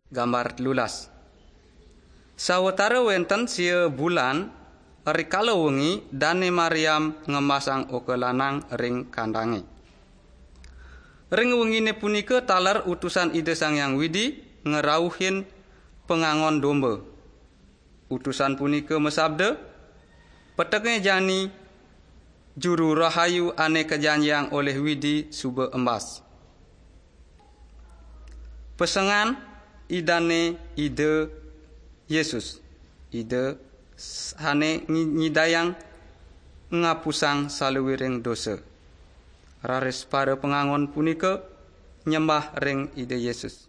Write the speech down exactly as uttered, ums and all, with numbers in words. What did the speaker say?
Gambar lulas. Sawetara wenten sia bulan rikala wengi Dane Maryam ngemasang oke lanang ring kandange. Ring wengine punika taler utusan Ida Sang Hyang Widi ngerauhin pengangon domba. Utusan punika mesabda, peteknya jani juru rahayu ane kejanjian oleh Widi suba embas. Pesengan idane ide Yesus. Ide hane nyidayang ngapusang saluwiring dosa. Raris para pengangon punika nyembah ring ide Yesus.